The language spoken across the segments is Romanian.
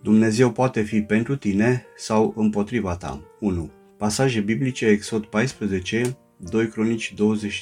Dumnezeu poate fi pentru tine sau împotriva ta. 1. Pasaje biblice: Exod 14, 2 Cronici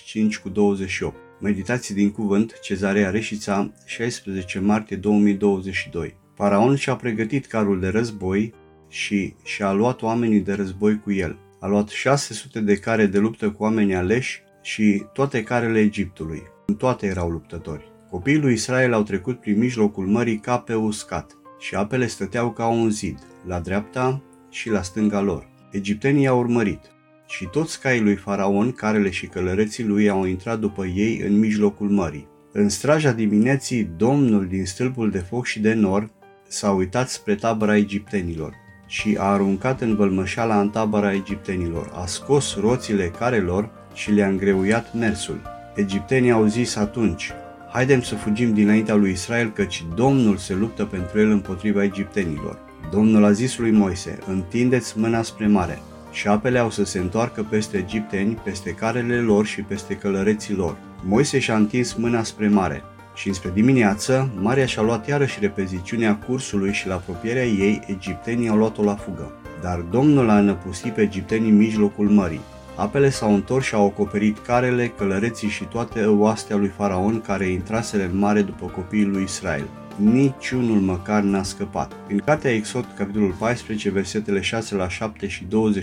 25-28. Meditații din cuvânt, Cezarea Reșița, 16 martie 2022. Faraon și-a pregătit carul de război și și-a luat oamenii de război cu el. A luat 600 de care de luptă cu oameni aleși și toate carele Egiptului. În toate erau luptători. Copiii lui Israel au trecut prin mijlocul mării ca pe uscat și apele stăteau ca un zid, la dreapta și la stânga lor. Egiptenii i-au urmărit și toți caii lui Faraon, carele și călăreții lui au intrat după ei în mijlocul mării. În straja dimineții, Domnul din stâlpul de foc și de nor s-a uitat spre tabăra egiptenilor și a aruncat învălmășala în tabăra egiptenilor, a scos roțile carelor și le-a îngreuiat mersul. Egiptenii au zis atunci: haidem să fugim dinaintea lui Israel, căci Domnul se luptă pentru el împotriva egiptenilor. Domnul a zis lui Moise: întindeți mâna spre mare. Și apele au să se întoarcă peste egipteni, peste carele lor și peste călăreții lor. Moise și-a întins mâna spre mare și înspre dimineață, marea și-a luat iarăși repeziciunea cursului și la apropierea ei, egiptenii au luat-o la fugă. Dar Domnul a înăpustit pe egiptenii în mijlocul mării. Apele s-au întors și au acoperit carele, călăreții și toate oastea lui Faraon care intraseră în mare după copiii lui Israel. Niciunul măcar n-a scăpat. În cartea Exod, capitolul 14, versetele 6-7 și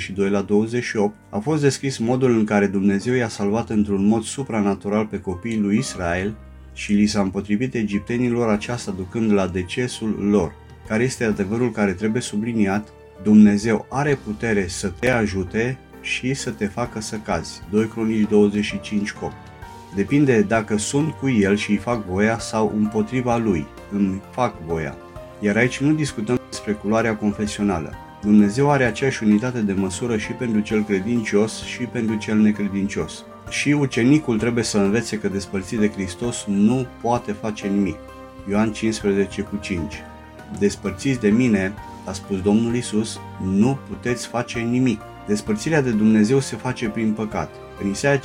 22-28, a fost descris modul în care Dumnezeu i-a salvat într-un mod supranatural pe copiii lui Israel și li s-a împotrivit egiptenilor, aceasta ducând la decesul lor. Care este adevărul care trebuie subliniat? Dumnezeu are putere să te ajute și să te facă să cazi. 2 Cronici 25:8. Depinde dacă sunt cu el și îi fac voia sau împotriva lui, îmi fac voia. Iar aici nu discutăm despre culoarea confesională. Dumnezeu are aceeași unitate de măsură și pentru cel credincios și pentru cel necredincios. Și ucenicul trebuie să învețe că despărțit de Hristos nu poate face nimic. Ioan 15:5. Despărțiți de mine, a spus Domnul Iisus, nu puteți face nimic. Despărțirea de Dumnezeu se face prin păcat. În Isaia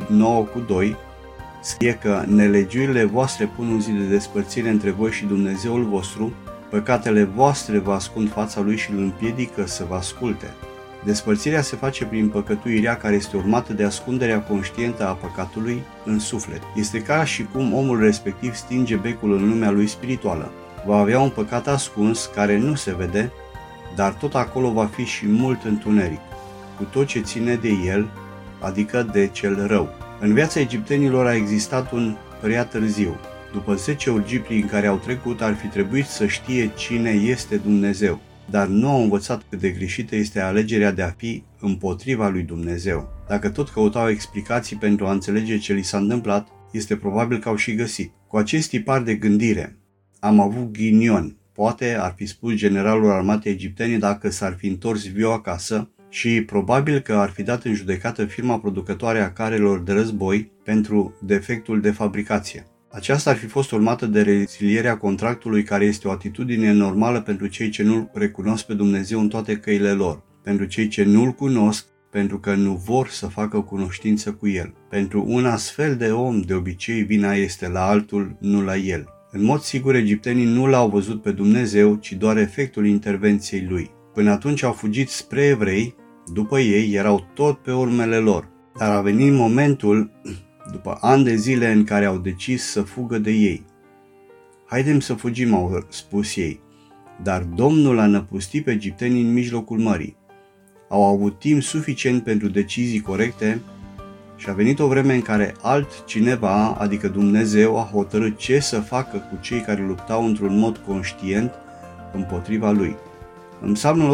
59:2 scrie că nelegiurile voastre pun un zid de despărțire între voi și Dumnezeul vostru, păcatele voastre vă ascund fața lui și îl împiedică să vă asculte. Despărțirea se face prin păcătuirea care este urmată de ascunderea conștientă a păcatului în suflet. Este ca și cum omul respectiv stinge becul în lumea lui spirituală. Va avea un păcat ascuns care nu se vede, dar tot acolo va fi și mult întuneric, cu tot ce ține de el, adică de cel rău. În viața egiptenilor a existat un prea târziu. După 10 urgii prin care au trecut, ar fi trebuit să știe cine este Dumnezeu, dar nu au învățat cât de greșită este alegerea de a fi împotriva lui Dumnezeu. Dacă tot căutau explicații pentru a înțelege ce li s-a întâmplat, este probabil că au și găsit. Cu acest tipar de gândire, am avut ghinion, poate ar fi spus generalul armatei egiptene dacă s-ar fi întors viu acasă, și probabil că ar fi dat în judecată firma producătoare a carelor de război pentru defectul de fabricație. Aceasta ar fi fost urmată de rezilierea contractului, care este o atitudine normală pentru cei ce nu-L recunosc pe Dumnezeu în toate căile lor, pentru cei ce nu-L cunosc pentru că nu vor să facă cunoștință cu El. Pentru un astfel de om, de obicei, vina este la altul, nu la el. În mod sigur, egiptenii nu L-au văzut pe Dumnezeu, ci doar efectul intervenției Lui. Până atunci au fugit spre evrei, după ei erau tot pe urmele lor. Dar a venit momentul, după ani de zile, în care au decis să fugă de ei. Haidem să fugim, au spus ei. Dar Domnul a năpustit pe egiptenii în mijlocul mării. Au avut timp suficient pentru decizii corecte și a venit o vreme în care altcineva, adică Dumnezeu, a hotărât ce să facă cu cei care luptau într-un mod conștient împotriva Lui. În Psalmul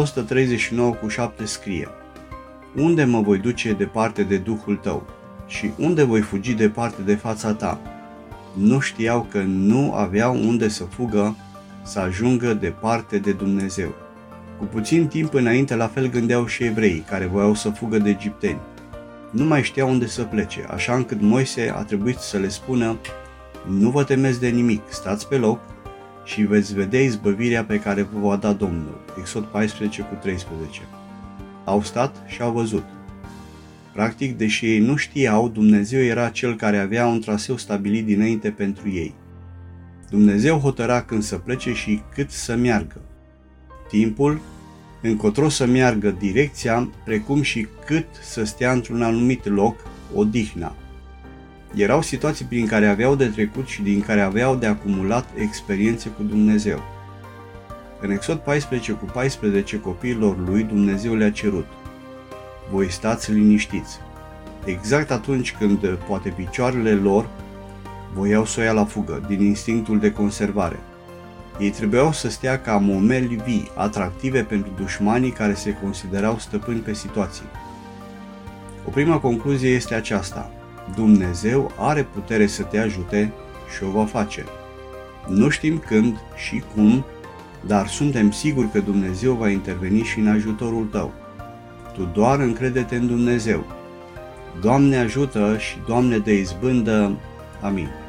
139:7 scrie: unde mă voi duce departe de Duhul tău și unde voi fugi departe de fața ta? Nu știau că nu aveau unde să fugă, să ajungă departe de Dumnezeu. Cu puțin timp înainte, la fel gândeau și evreii care voiau să fugă de egipteni. Nu mai știau unde să plece, așa încât Moise a trebuit să le spună: nu vă temeți de nimic, stați pe loc și veți vedea izbăvirea pe care vă va da Domnul. Exod 14:13. Au stat și au văzut. Practic, deși ei nu știau, Dumnezeu era cel care avea un traseu stabilit dinainte pentru ei. Dumnezeu hotăra când să plece și cât să meargă. timpul, încotro să meargă direcția, precum și cât să stea într-un anumit loc, odihna. Erau situații prin care aveau de trecut și din care aveau de acumulat experiențe cu Dumnezeu. În Exod 14:14 copiilor lui Dumnezeu le-a cerut: voi stați liniștiți. Exact atunci când poate picioarele lor voiau să o ia la fugă, din instinctul de conservare. Ei trebuiau să stea ca momeli vii, atractive pentru dușmanii care se considerau stăpâni pe situații. O prima concluzie este aceasta: Dumnezeu are putere să te ajute și o va face. Nu știm când și cum, dar suntem siguri că Dumnezeu va interveni și în ajutorul tău. Tu doar încrede-te în Dumnezeu. Doamne ajută și Doamne dă izbândă. Amin.